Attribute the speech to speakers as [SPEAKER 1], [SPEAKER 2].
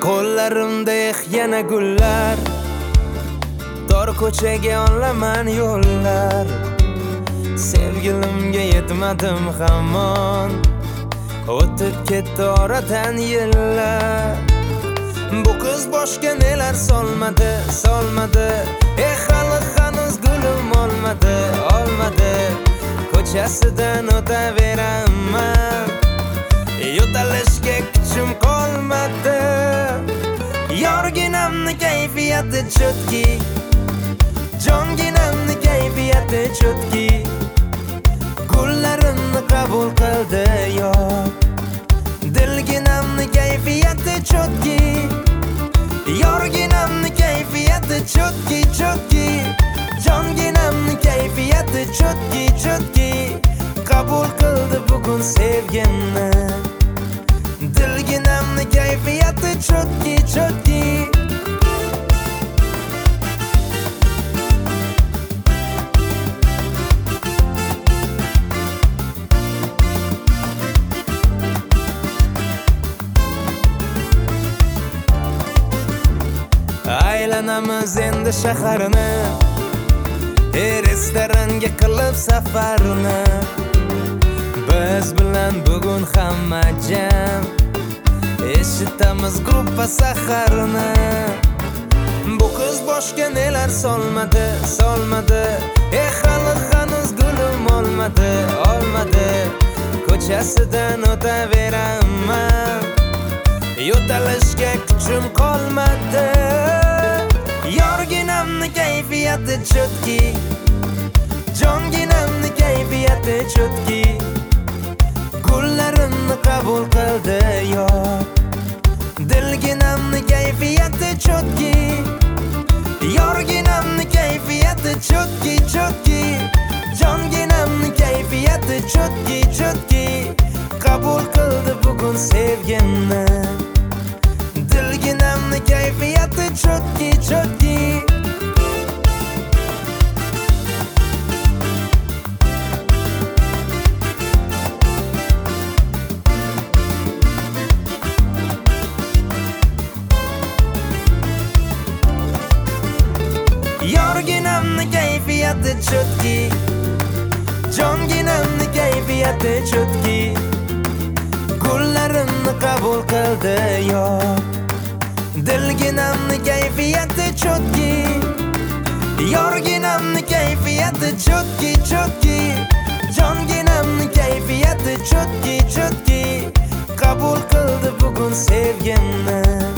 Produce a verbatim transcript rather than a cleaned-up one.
[SPEAKER 1] Qo'llarimda yana gullar, tor ko'chaga olaman yo'llar. Sevgilimga yetmadim hamon, o'tib ketdi oradan yillar. Bu qiz boshga nelar solmadi, solmadi. Eh, hali hanuz gulim olmadi, olmadi. Ko'chasidan o'taveraman, yo'talishga kuchim qolmadi. Yorginamni kayfiyati chotki, jonginamni kayfiyati chotki. Gullarimni qabul qildi yor, dilginamni kayfiyati chotki. Yorginamni kayfiyati chotki, chotki. Jonginamni kayfiyati chotki, chotki. Qabul qildi bugun sevgimni, dilginamni kayfiyati chotki, chotki. Aylanamiz endi shaharni, restoranga qilib safarni. Biz bilan bugun hamma jam, eshitamiz gruppa saharni. Bu qiz boshga nelar solmadi, solmadi. Eh, hali hanuz gulim olmadi, olmadi. Ko'chasidan o'taveraman, yo'talishga kuchim qolmadi. Yorginamni kayfiyati chotki, jonginamni kayfiyati chotki. Gullarimni qabul qildi yor, dilginamni kayfiyati chotki. Yorginamni kayfiyati chotki, chotki. Jonginamni kayfiyati chotki, chotki. Qabul qildi bugun sevgimni, dilginamni kayfiyati chotki, chotki. Yorginamni kayfiyati chotki, jonginamni kayfiyati chotki. Gullarimni qabul qildi yor, dilginamni kayfiyati chotki. Yorginamni kayfiyati chotki, chotki. Jonginamni kayfiyati chotki, chotki. Qabul qildi bugun sevgimni,